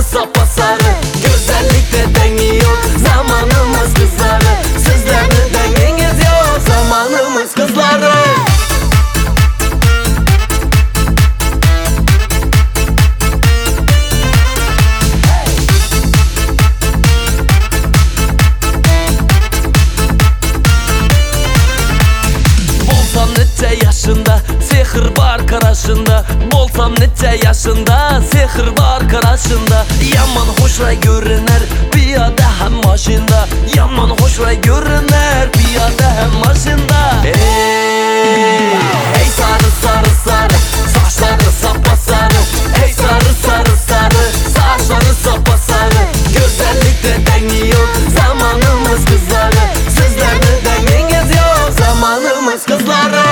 sapasarı, güzellikte dengi yok. Zamanımız kızları, sizlerde denginiz yok. Zamanımız kızları. Bolsam neçe yaşında, sehir var karşında. Bolsam neçe yaşında, sehir var karşında. Yaman hoşra görünür, piyada hem maşında. Yaman hoşra görünür, piyada hem maşında. Hey sarı sarı sarı, saçları sapasarı. Hey sarı sarı sarı, saçları sapasarı. Güzellikte dengi yok, zamanımız kızları. Sizlerde denginiz yok, zamanımız kızları.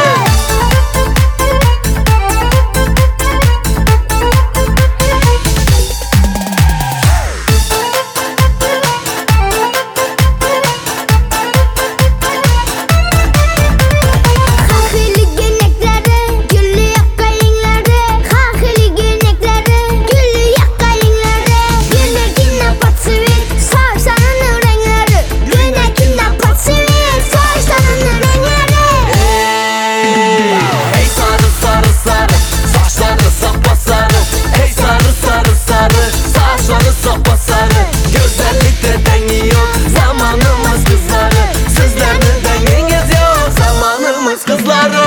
Sapasarı, güzellikte dengi yok. Zamanımız kızları, sizlerde denginiz yok. Zamanımız kızları.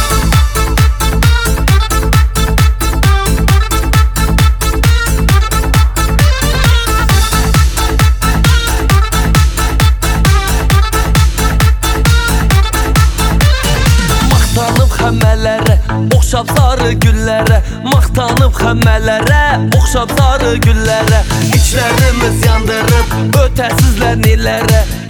Maqtanıb həmmələrə, oxşab sarı güllərə. Maqtanıb həmmələrə, oxşab sarı güllərə. İçlərimiz yandırıb, ötəsizlər nilərə.